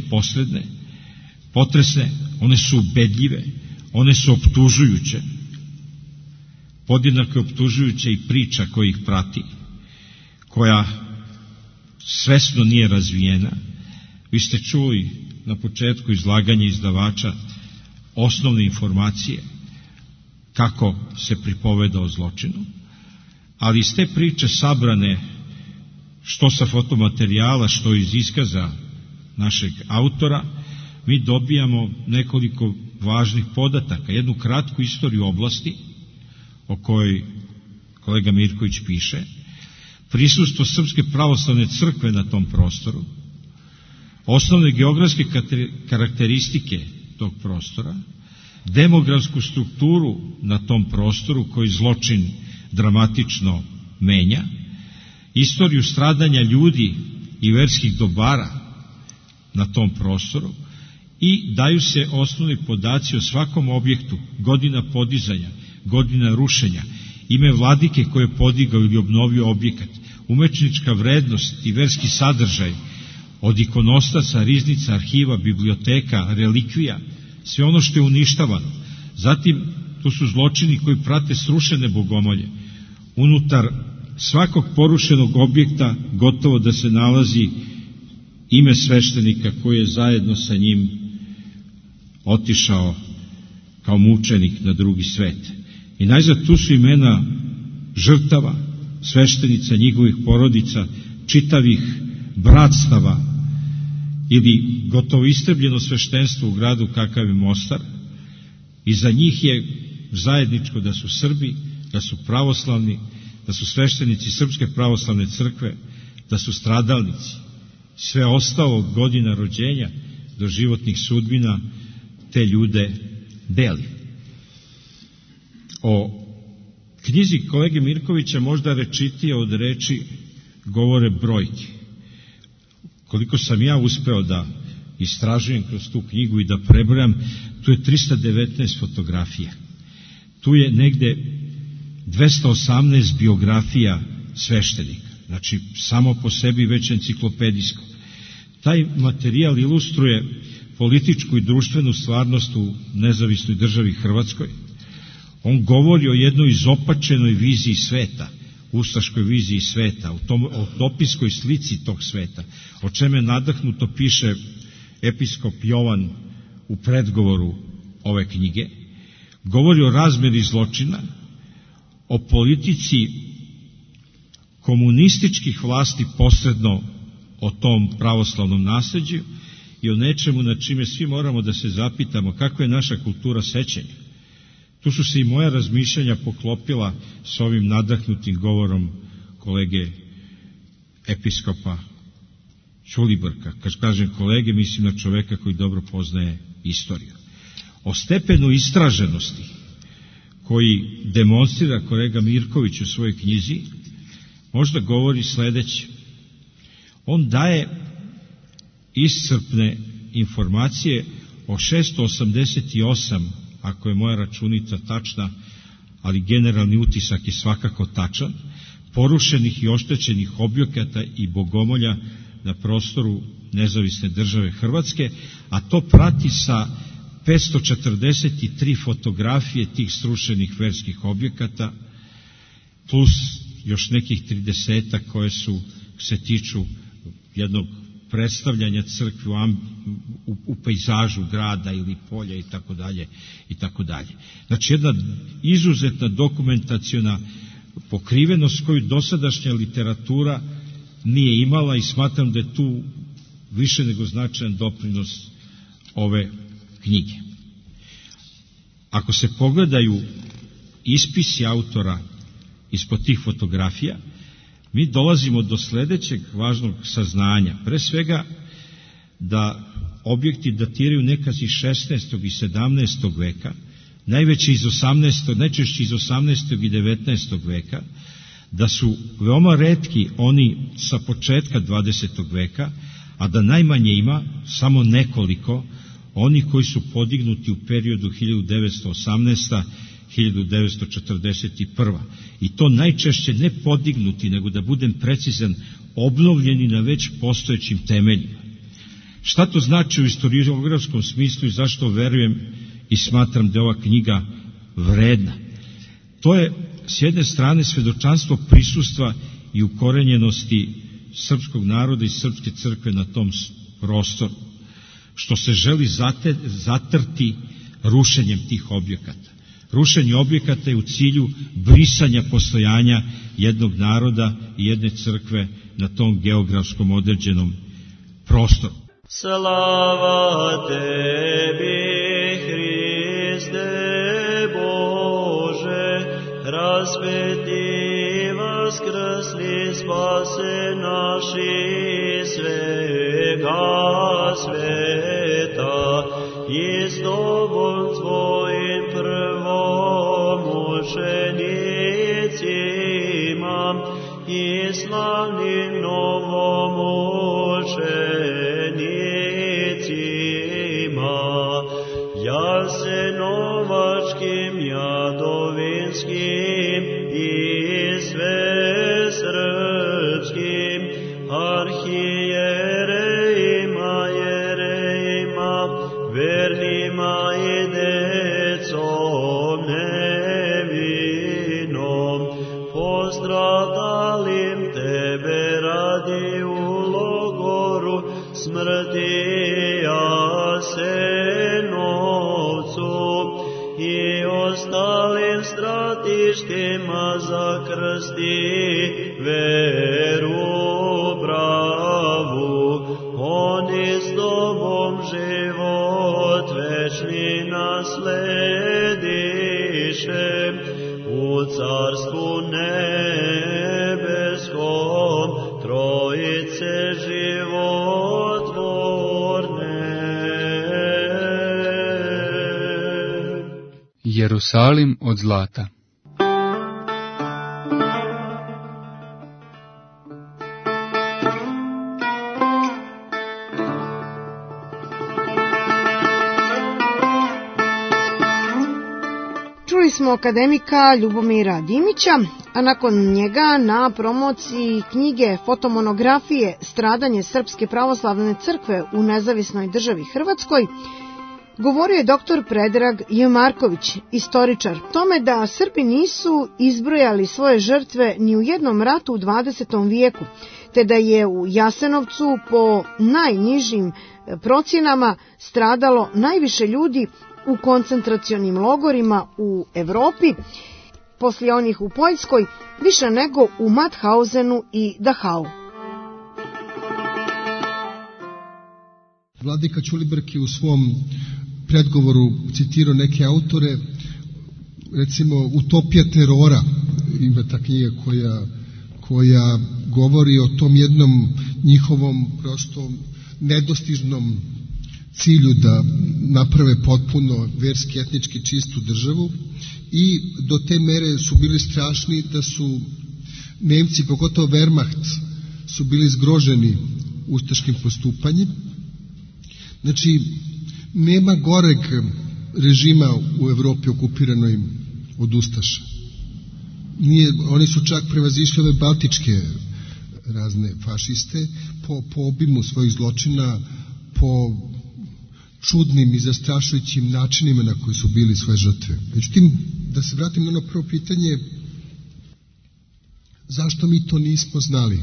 potresne, one su ubedljive, one su optužujuće. Podjednako je optužujuća i priča koja ih prati, koja svesno nije razvijena. Vi ste čuli na početku izlaganja izdavača osnovne informacije kako se pripoveda o zločinu, ali iz te priče sabrane što sa fotomaterijala, što iz iskaza našeg autora, mi dobijamo nekoliko važnih podataka, jednu kratku istoriju oblasti o kojoj kolega Mirković piše, prisustvo Srpske pravoslavne crkve na tom prostoru, osnovne geografske karakteristike tog prostora, demografsku strukturu na tom prostoru koji zločin dramatično menja, istoriju stradanja ljudi i verskih dobara na tom prostoru i daju se osnovni podaci o svakom objektu, godina podizanja, godina rušenja, ime vladike koje je podigao ili obnovio objekat, umetnička vrednost i verski sadržaj, od ikonostaca, riznica, arhiva, biblioteka, relikvija, sve ono što je uništavano. Zatim, to su zločini koji prate srušene bogomolje. Unutar svakog porušenog objekta gotovo da se nalazi ime sveštenika koji je zajedno sa njim otišao kao mučenik na drugi svet. I najzad tu su imena žrtava, sveštenica, njihovih porodica, čitavih bratstava ili gotovo istrebljeno sveštenstvo u gradu kakav je Mostar. I za njih je zajedničko da su Srbi, da su pravoslavni, da su sveštenici Srpske pravoslavne crkve, da su stradalnici. Sve ostalo od godina rođenja do životnih sudbina te ljude deli. O knjizi kolege Mirkovića možda rečitije od reči govore brojke. Koliko sam ja uspeo da istražujem kroz tu knjigu i da prebrojam, tu je 319 fotografija. Tu je negde 218 biografija sveštenika, znači samo po sebi već enciklopedijsko. Taj materijal ilustruje političku i društvenu stvarnost u nezavisnoj državi Hrvatskoj. On govori o jednoj izopačenoj viziji sveta, ustaškoj viziji sveta, o topiskoj slici tog sveta, o čeme nadahnuto piše episkop Jovan u predgovoru ove knjige. Govori o razmeri zločina, o politici komunističkih vlasti posredno o tom pravoslavnom nasleđu i o nečemu na čime svi moramo da se zapitamo kakva je naša kultura sećanja. Tu su se i moja razmišljanja poklopila s ovim nadahnutim govorom kolege episkopa Ćulibrka. Kad kažem kolege, mislim na čoveka koji dobro poznaje istoriju. O stepenu istraženosti koji demonstrira kolega Mirković u svojoj knjizi možda govori sledeće. On daje iscrpne informacije o 688, ako je moja računica tačna, ali generalni utisak je svakako tačan, porušenih i oštećenih objekata i bogomolja na prostoru nezavisne države Hrvatske, a to prati sa 543 fotografije tih srušenih verskih objekata, plus još nekih 30 koje se tiču jednog predstavljanja crkve u pejzažu grada ili polja i tako dalje. Znači jedna izuzetna dokumentaciona pokrivenost koju dosadašnja literatura nije imala i smatram da je tu više nego značajan doprinos ove knjige. Ako se pogledaju ispisi autora ispod tih fotografija, mi dolazimo do sledećeg važnog saznanja. Pre svega, da objekti datiraju nekad iz 16. i 17. veka, najčešće iz 18. i 19. veka, da su veoma retki oni sa početka 20. veka, a da najmanje ima samo nekoliko oni koji su podignuti u periodu 1918-1941. I to najčešće ne podignuti, nego da budem precizan, obnovljeni na već postojećim temeljima. Šta to znači u historiografskom smislu i zašto verujem i smatram da je ova knjiga vredna? To je s jedne strane svedočanstvo prisustva i ukorenjenosti srpskog naroda i srpske crkve na tom prostoru, što se želi zatrti rušenjem tih objekata. Rušenje objekata je u cilju brisanja postojanja jednog naroda i jedne crkve na tom geografskom određenom prostoru. Slava tebi, Hriste Bože, raspeti vaskrsli, spase naši svega sveta, i s Tobom tvojim prvomučenicima i slavnim novomučenicima, jasenovačkim, jadovinskim i svesrpskim arhijerejima, jerejima, vernima i decom nevinom, postradalim tebe radi u logoru smrti Jasenovcu i ostalim stratištima za krsti veru pravu. Oni s Tobom život večni naslediše u carstvu nebeskom Trojice životvorne. Jerusalim od zlata. Čuli smo akademika Ljubomira Dimića, a nakon njega na promociji knjige fotomonografije Stradanje Srpske pravoslavne crkve u nezavisnoj državi Hrvatskoj govorio je dr. Predrag J. Marković, istoričar, tome da Srbi nisu izbrojali svoje žrtve ni u jednom ratu u 20. vijeku, te da je u Jasenovcu po najnižim procjenama stradalo najviše ljudi u koncentracionim logorima u Evropi, poslije onih u Poljskoj, više nego u Mauthausenu i Dachau. Vladika Ćulibrk je u svom predgovoru citirao neke autore, recimo Utopija terora, ima ta knjiga koja govori o tom jednom njihovom prosto nedostižnom cilju da naprave potpuno verski, etnički čistu državu, i do te mere su bili strašni da su Nemci, pogotovo Wehrmacht, su bili zgroženi ustaškim postupanjem. Znači, nema goreg režima u Evropi okupiranoj od ustaša. Oni su čak prevazišli ove baltičke razne fašiste po obimu svojih zločina, po čudnim i zastrašujućim načinima na koji su bili svoje žrtve. Međutim, da se vratim na ono prvo pitanje, zašto mi to nismo znali?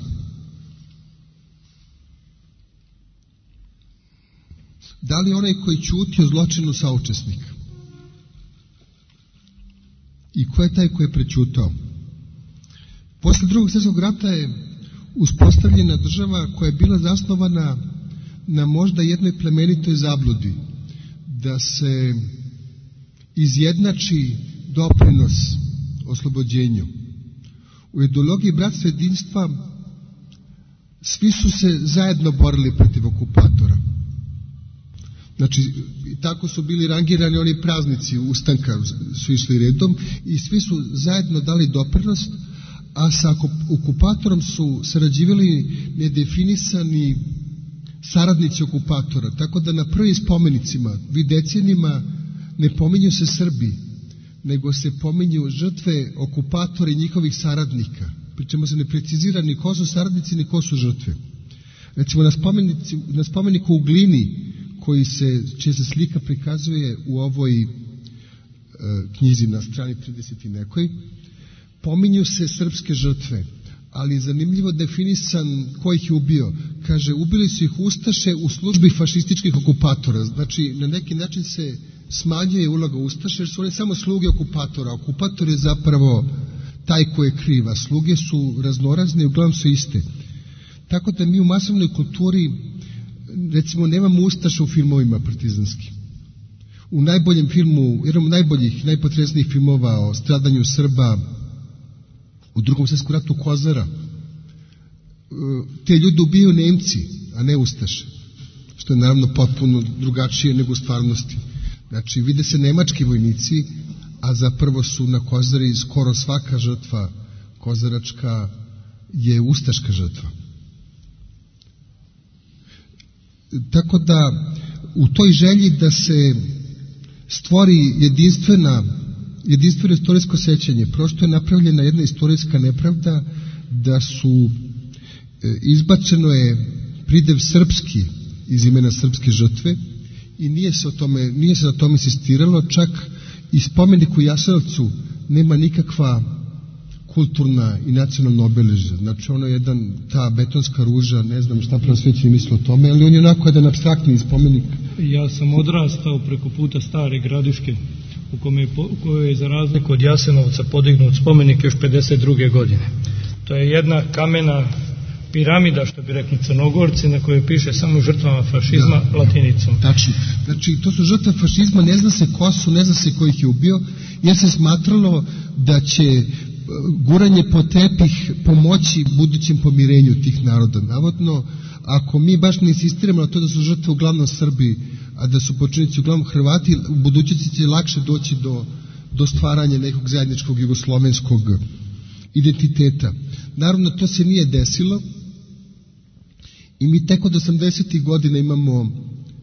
Da li onaj koji ćuti o zločinu saučesnik? I ko je taj koji je prećutao? Posle Drugog svjetskog rata je uspostavljena država koja je bila zasnovana na možda jednoj plemenitoj zabludi, da se izjednači doprinos oslobođenju. U ideologiji bratstva jedinstva svi su se zajedno borili protiv okupatora. Znači, tako su bili rangirani oni praznici ustanka, su išli redom i svi su zajedno dali doprinos, a sa okupatorom su sarađivali nedefinisani saradnici okupatora, tako da na prvim spomenicima, decenijima, ne pominju se Srbi, nego se pominju žrtve okupatora i njihovih saradnika. Pričemu se ne precizira ni ko su saradnici, ni ko su žrtve. Recimo, na spomeniku u Glini, čija se slika prikazuje u ovoj knjizi na strani 30 i nekoj, pominju se srpske žrtve, ali zanimljivo definisan ko ih je ubio. Kaže, ubili su ih ustaše u službi fašističkih okupatora. Znači, na neki način se smanjuje uloga ustaše, jer su one samo sluge okupatora. Okupator je zapravo taj ko je kriv, a sluge su raznorazne i uglavnom su iste. Tako da mi u masovnoj kulturi, recimo, nemamo ustaša u filmovima partizanskim. U najboljem filmu, jednom od najboljih, najpotresnijih filmova o stradanju Srba u Drugom svjetskom ratu, Kozara, te ljudi ubijaju Nemci, a ne ustaše, što je naravno potpuno drugačije nego u stvarnosti. Znači, vide se nemački vojnici, a zapravo su na Kozari skoro svaka žrtva kozaračka je ustaška žrtva. Tako da, u toj želji da se stvori jedinstveno istorijsko sećanje, prosto je napravljena jedna istorijska nepravda da su izbačeno je pridev srpski iz imena srpske žrtve i nije se o tome insistiralo, čak i spomenik u Jasenovcu nema nikakva kulturna i nacionalna obeležja. Znači, ono je ta betonska ruža, ne znam šta prosvećeni misle o tome, ali on je onako jedan apstraktni spomenik. Ja sam odrastao preko puta Stare Gradiške, u kojoj je za razliku od Jasenovca podignut spomenik još 52. godine. To je jedna kamena piramida, što bi rekli Crnogorci, na kojoj piše samo žrtvama fašizma latinicom. Tačno. Znači, to su žrtve fašizma, ne zna se ko su, ne zna se ko ih je ubio, jer se smatralo da će guranje po tepih pomoći budućem pomirenju tih naroda. Navodno, ako mi baš ne insistiramo na to da su žrtve uglavnom Srbi, a da su počinnici uglavnom Hrvati, u budućnosti će lakše doći do stvaranja nekog zajedničkog jugoslovenskog identiteta. Naravno, to se nije desilo i mi tek od 80. godina imamo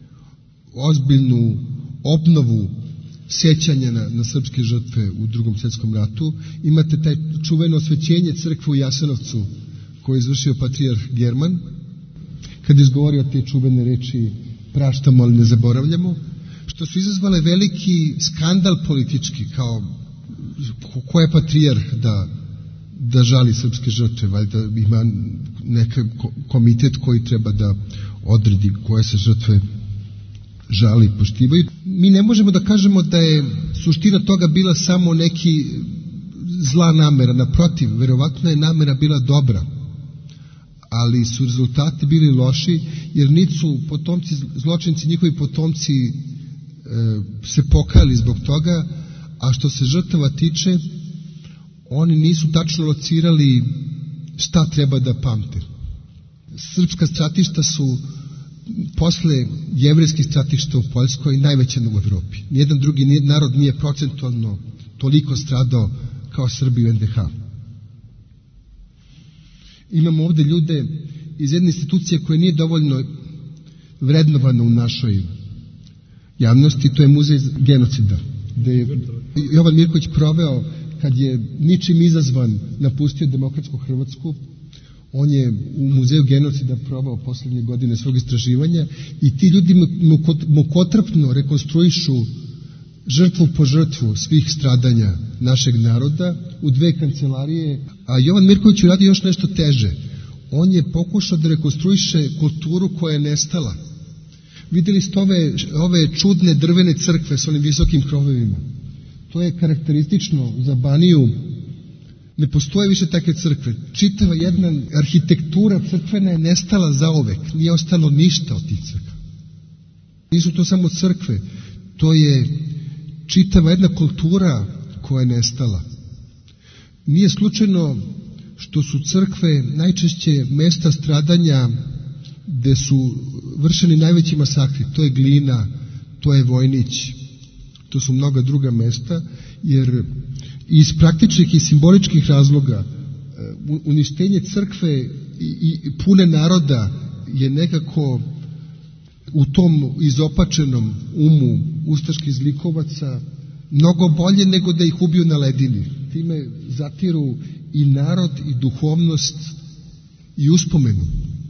ozbiljnu obnovu sećanja na srpske žrtve u Drugom svjetskom ratu. Imate taj čuveno osvećenje crkve u Jasenovcu koje je izvršio patrijarh German, kad je izgovorio te čuvene reči praštamo, ali ne zaboravljamo, što su izazvale veliki skandal politički, kao ko je patrijarh da žali srpske žrtve, valjda ima neki komitet koji treba da odredi koje se žrtve žali i poštivaju. Mi ne možemo da kažemo da je suština toga bila samo neki zla namera, naprotiv, verovatno je namera bila dobra, ali su rezultati bili loši, jer niti su potomci, zločinci, njihovi potomci se pokajali zbog toga, a što se žrtava tiče, oni nisu tačno locirali šta treba da pamte. Srpska stratišta su posle jevrejskih stratišta u Poljskoj najveća u Evropi. Nijedan drugi narod nije procentualno toliko stradao kao Srbi u NDH. Imamo ovde ljude iz jedne institucije koje nije dovoljno vrednovano u našoj javnosti, to je muzej genocida, gde je Jovan Mirković proveo, kad je ničim izazvan napustio demokratsku Hrvatsku, on je u muzeju genocida provao poslednje godine svog istraživanja i ti ljudi mukotrpno rekonstruišu žrtvu po žrtvu svih stradanja našeg naroda u 2 kancelarije, a Jovan Mirković radi još nešto teže. On je pokušao da rekonstruiše kulturu koja je nestala. Videli ste ove čudne drvene crkve s onim visokim krovovima. To je karakteristično za Baniju. Ne postoje više takve crkve. Čitava jedna arhitektura crkvena je nestala zauvek. Nije ostalo ništa od tih crkva. Nisu to samo crkve. To je čitava jedna kultura koja je nestala. Nije slučajno što su crkve najčešće mesta stradanja gde su vršeni najveći masakri. To je Glina, to je Vojnić, to su mnoga druga mesta, jer iz praktičnih i simboličkih razloga uništenje crkve i pune naroda je nekako u tom izopačenom umu ustaških zlikovaca mnogo bolje nego da ih ubiju na ledini. Time zatiru i narod i duhovnost i uspomenu.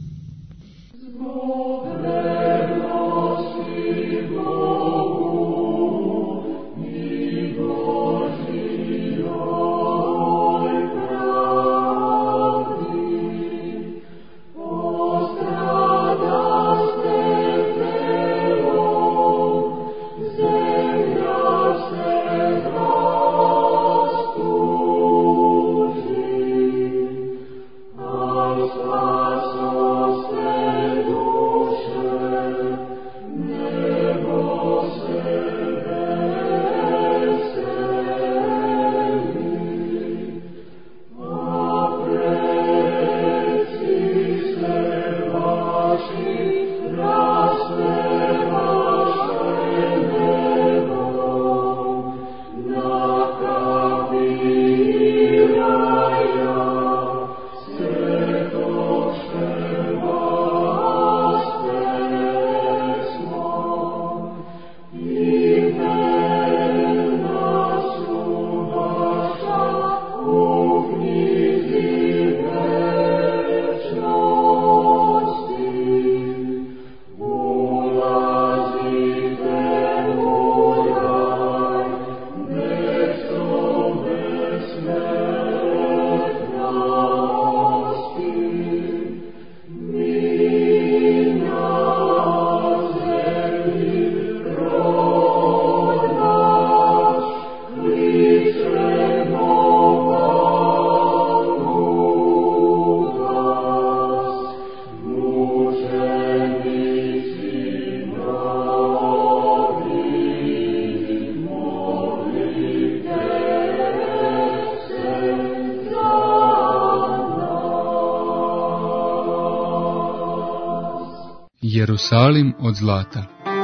Jerusalim od zlata.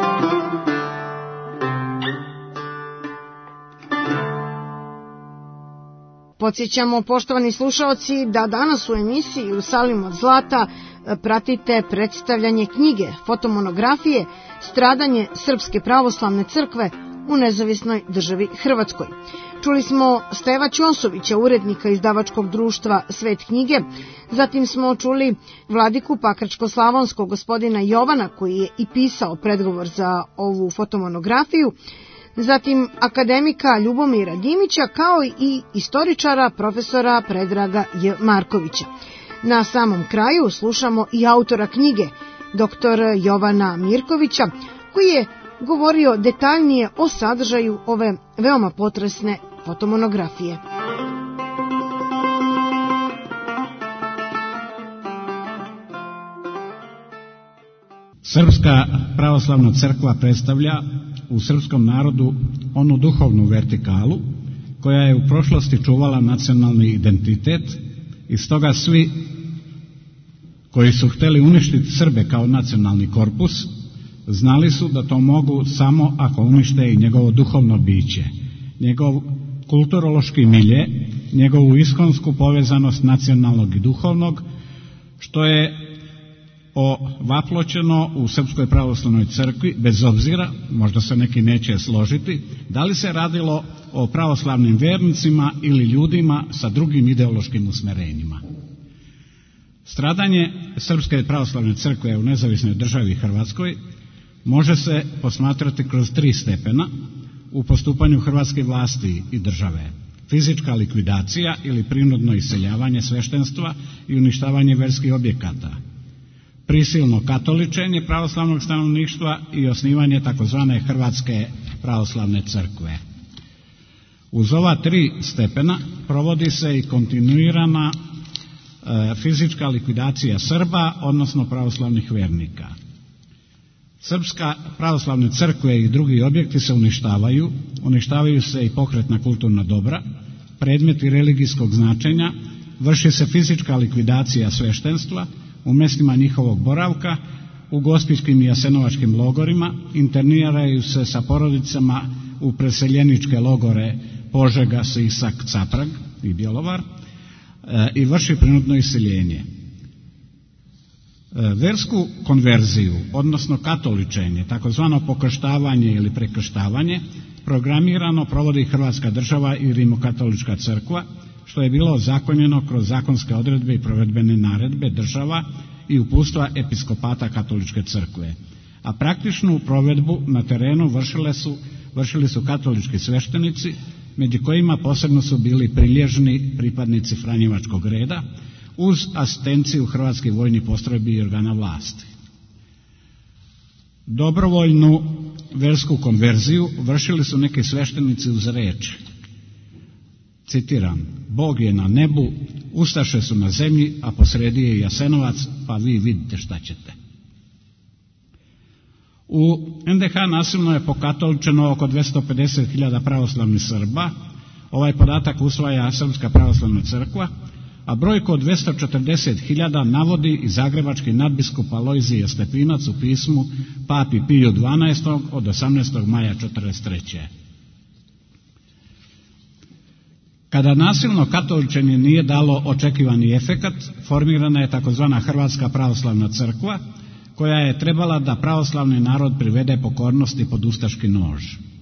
Podsjećamo, poštovani slušaoci, da danas u emisiji Jerusalim od zlata pratite predstavljanje knjige, fotomonografije Stradanje Srpske pravoslavne crkve u nezavisnoj državi Hrvatskoj. Čuli smo Steva Ćosovića, urednika izdavačkog društva Svet knjige, zatim smo čuli vladiku Pakračko-slavonskog gospodina Jovana, koji je i pisao predgovor za ovu fotomonografiju, zatim akademika Ljubomira Dimića, kao i istoričara profesora Predraga J. Markovića. Na samom kraju slušamo i autora knjige, dr. Jovana Mirkovića, koji je govorio detaljnije o sadržaju ove veoma potresne fotomonografije. Srpska pravoslavna crkva predstavlja u srpskom narodu onu duhovnu vertikalu koja je u prošlosti čuvala nacionalni identitet i stoga svi koji su hteli uništiti Srbe kao nacionalni korpus znali su da to mogu samo ako unište i njegovo duhovno biće, njegov kulturološki milje, njegovu iskonsku povezanost nacionalnog i duhovnog, što je ovaploćeno u Srpskoj pravoslavnoj crkvi, bez obzira, možda se neki neće složiti, da li se radilo o pravoslavnim vernicima ili ljudima sa drugim ideološkim usmerenjima. Stradanje Srpske pravoslavne crkve u nezavisnoj državi Hrvatskoj može se posmatrati kroz 3 stepena u postupanju hrvatske vlasti i države. Fizička likvidacija ili prinudno iseljavanje sveštenstva i uništavanje verskih objekata, prisilno katoličenje pravoslavnog stanovništva i osnivanje takozvane Hrvatske pravoslavne crkve. Uz ova 3 stepena provodi se i kontinuirana fizička likvidacija Srba, odnosno pravoslavnih vernika. Srpska pravoslavne crkve i drugi objekti se uništavaju se i pokretna kulturna dobra, predmeti religijskog značenja, vrši se fizička likvidacija sveštenstva u mjestima njihovog boravka, u gospićkim i jasenovačkim logorima, interniraju se sa porodicama u preseljeničke logore Požega, Sisak, Caprag i Bjelovar i vrši prinudno iseljenje. Versku konverziju, odnosno katoličenje, takozvano pokrštavanje ili prekrštavanje, programirano provodi Hrvatska država i Rimokatolička crkva, što je bilo ozakonjeno kroz zakonske odredbe i provedbene naredbe država i uputstva episkopata Katoličke crkve. A praktičnu provedbu na terenu vršili su katolički sveštenici, među kojima posebno su bili prilježni pripadnici Franjevačkog reda, uz asistenciju hrvatskih vojnih postrojbi i organa vlasti. Dobrovoljnu versku konverziju vršili su neki sveštenici uz riječ. Citiram: Bog je na nebu, ustaše su na zemlji, a posredi je Jasenovac, pa vi vidite šta ćete. U NDH nasilno je pokatoličeno oko 250.000 pravoslavnih Srba. Ovaj podatak usvaja Srpska pravoslavna crkva, a brojku od 240.000 navodi i zagrebački nadbiskup Alojzije Stepinac u pismu Papi Piju XII od 18. maja 1943. Kada nasilno katoličenje nije dalo očekivani efekat, formirana je takozvana Hrvatska pravoslavna crkva, koja je trebala da pravoslavni narod privede pokornosti pod ustaški nož.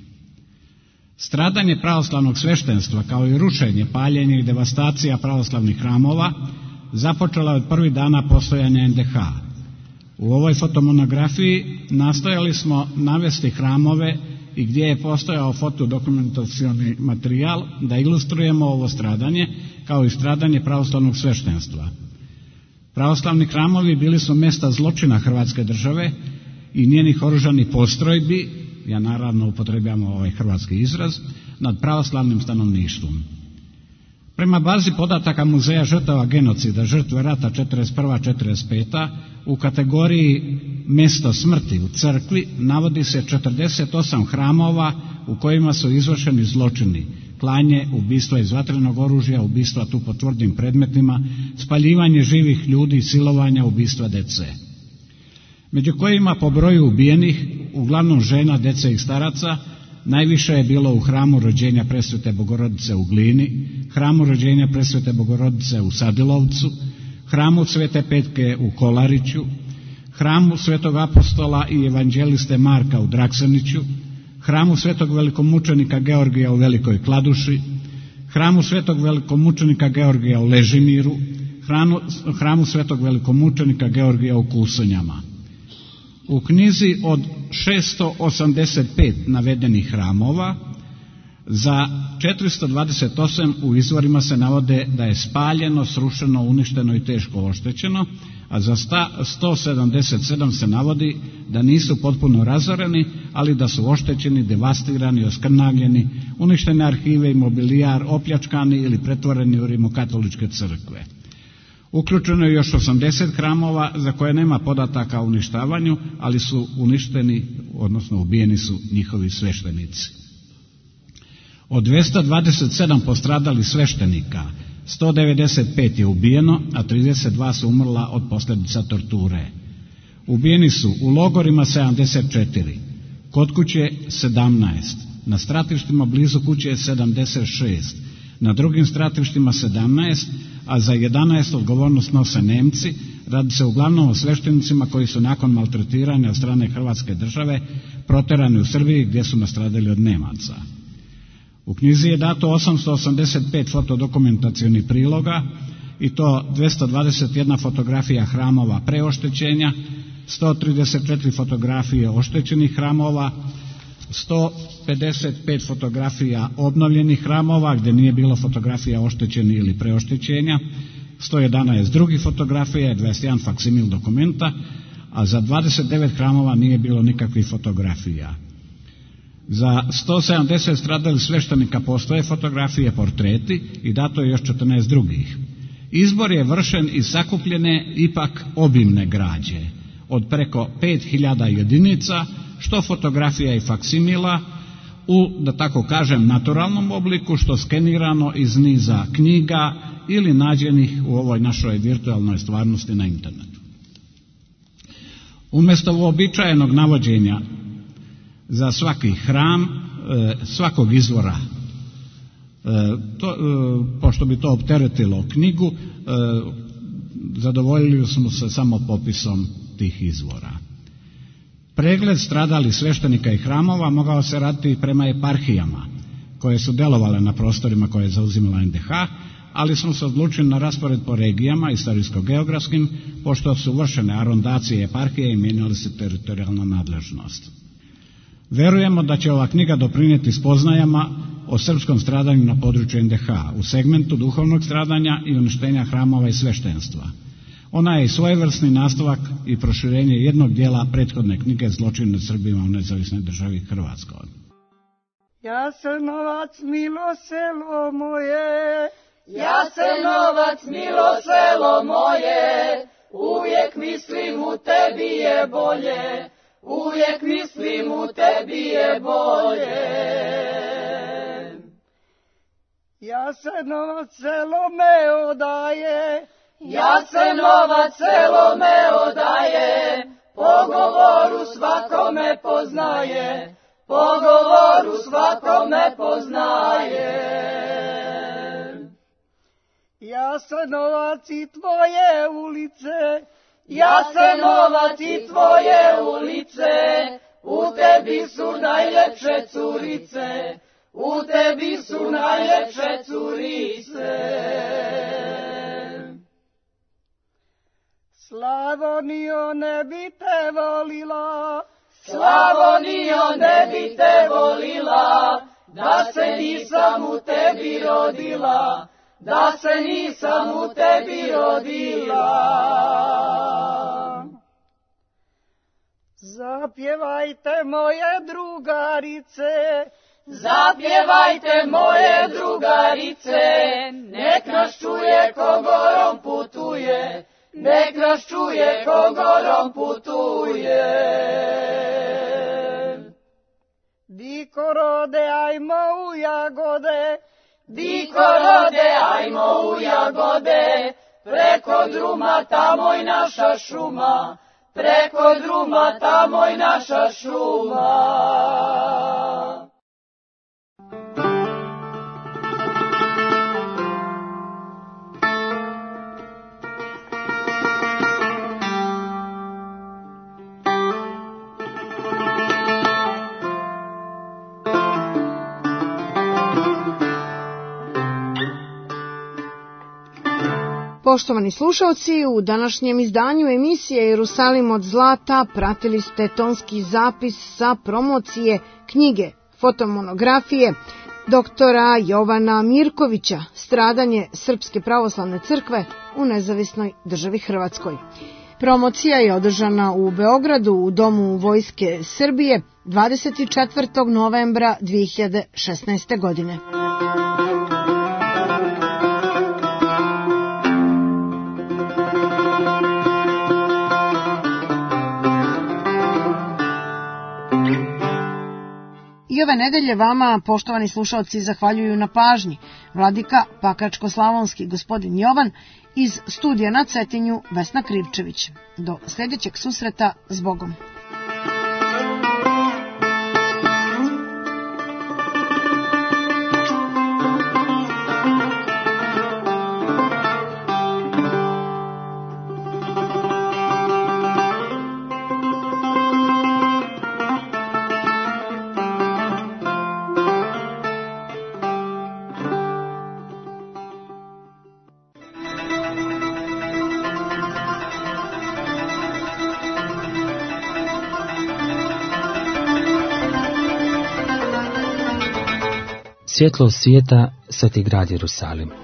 Stradanje pravoslavnog sveštenstva, kao i rušenje, paljenje i devastacija pravoslavnih hramova započela je od prvih dana postojanja NDH. U ovoj fotomonografiji nastojali smo navesti hramove i gdje je postojao fotodokumentacioni materijal da ilustrujemo ovo stradanje, kao i stradanje pravoslavnog sveštenstva. Pravoslavni hramovi bili su mjesta zločina Hrvatske države i njenih oružanih postrojbi, ja naravno upotrebljam ovaj hrvatski izraz, nad pravoslavnim stanovništvom. Prema bazi podataka Muzeja žrtava genocida, žrtve rata 41-45, u kategoriji mjesto smrti u crkvi navodi se 48 hramova u kojima su izvršeni zločini: klanje, ubistva iz vatrenog oružja, ubistva tu po tvrdim predmetima, spaljivanje živih ljudi, silovanja, ubistva dece. Među kojima po broju ubijenih, uglavnom žena, dece i staraca, najviše je bilo u hramu rođenja Presvete Bogorodice u Glini, hramu rođenja Presvete Bogorodice u Sadilovcu, hramu Svete Petke u Kolariću, hramu Svetog apostola i evanđeliste Marka u Draksaniću, hramu Svetog velikomučenika Georgija u Velikoj Kladuši, hramu Svetog velikomučenika Georgija u Ležimiru, hramu Svetog velikomučenika Georgija u Kusonjama. U knjizi od 685 navedenih hramova, za 428 u izvorima se navode da je spaljeno, srušeno, uništeno i teško oštećeno, a za 177 se navodi da nisu potpuno razoreni, ali da su oštećeni, devastirani, oskrnavljeni, uništene arhive i mobilijar, opljačkani ili pretvoreni u rimokatoličke crkve. Uključeno je još 80 hramova za koje nema podataka o uništavanju, ali su uništeni, odnosno ubijeni su njihovi sveštenici. Od 227 postradalih sveštenika, 195 je ubijeno, a 32 su umrla od posljedica torture. Ubijeni su u logorima 74, kod kuće 17, na stratištima blizu kuće 76, na drugim stratištima 17, a za 11 odgovornost nose Nemci. Radi se uglavnom o sveštenicima koji su nakon maltretiranja od strane Hrvatske države proterani u Srbiji, gdje su nastradali od Nemaca. U knjizi je dato 885 fotodokumentacionih priloga, i to 221 fotografija hramova preoštećenja, 134 fotografije oštećenih hramova, 155 fotografija obnovljenih hramova gdje nije bilo fotografija oštećenih ili preoštećenja, 111 drugih fotografija, 21 faksimil dokumenta, a za 29 hramova nije bilo nikakvih fotografija. Za 170 stradalih sveštenika postoje fotografije, portreti i dato je još 14 drugih. Izbor je vršen iz sakupljene, ipak obimne građe, od preko 5000 jedinica, što fotografija i faksimila, u, da tako kažem, naturalnom obliku, što skenirano iz niza knjiga ili nađenih u ovoj našoj virtualnoj stvarnosti na internetu. Umjesto uobičajenog navođenja za svaki hram, svakog izvora, pošto bi to opteretilo knjigu, zadovoljili smo se samo popisom tih izvora. Pregled stradalih sveštenika i hramova mogao se raditi prema eparhijama koje su delovale na prostorima koje je zauzimala NDH, ali smo se odlučili na raspored po regijama istorijsko-geografskim, pošto su vršene arondacije eparhije i mijenjali se teritorijalna nadležnost. Verujemo da će ova knjiga doprinijeti spoznajama o srpskom stradanju na području NDH u segmentu duhovnog stradanja i uništenja hramova i sveštenstva. Ona je i svojevrsni nastavak i proširenje jednog dijela prethodne knjige Zločin nad Srbima u nezavisnoj državi Hrvatskoj. Jasenovac, milo selo moje, Jasenovac, milo selo moje, uvijek mislim u tebi je bolje, uvijek mislim u tebi je bolje. Jasenovac, selo me odaje, Jasenovac, selo me odaje, po govoru svakome poznaje, po govoru svakome poznaje. Jasenovac i tvoje ulice, Jasenovac i tvoje ulice, u tebi su najljepše curice, u tebi su najljepše curice. Slavonijo, ne bi te volila, Slavonijo, ne bi te volila, da se nisam u tebi rodila, da se nisam u tebi rodila. Zapjevajte moje drugarice, zapjevajte moje drugarice, nek nas čuje ko gorom putuje, nek nas čuje ko gorom putuje. Diko rode, ajmo u jagode, diko rode, ajmo u jagode, preko druma tamo i naša šuma, preko druma tamo i naša šuma. Poštovani slušalci, u današnjem izdanju emisije Jerusalim od zlata pratili ste tonski zapis sa promocije knjige fotomonografije doktora Jovana Mirkovića Stradanje Srpske pravoslavne crkve u nezavisnoj državi Hrvatskoj. Promocija je održana u Beogradu u Domu Vojske Srbije 24. novembra 2016. godine. I ove nedelje vama, poštovani slušalci, zahvaljuju na pažnji vladika Pakračko-slavonski gospodin Jovan, iz studija na Cetinju Vesna Krivčević. Do sljedećeg susreta, s Bogom. Svjetlo svijeta, sveti grad Jerusalim.